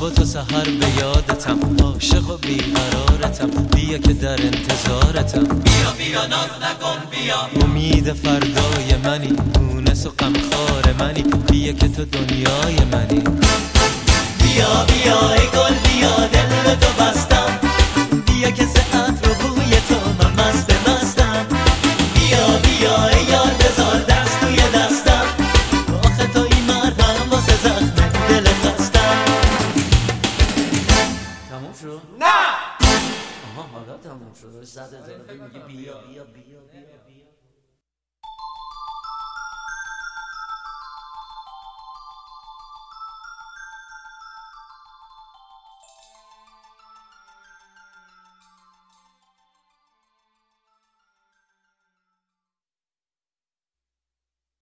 و تا سحر به یادتم، عاشق و بیقرارتم، بیا که در انتظارتم. بیا بیا ناز نکن بیا، امید فردای منی، مونس و غمخوار منی، بیا که تو دنیای منی. بیا بیا ای گل بیا، دل تو بستم، بیا که ساعت رو بوی تو من مستم. بیا بیا ای یار بذار دست توی دستم، آخه تو این مرهم واسه زخم دل خستم. تموم شد؟ نه! آها حالا تموم شد. 100,000 میگی بیا بیا بیا بیا بیا.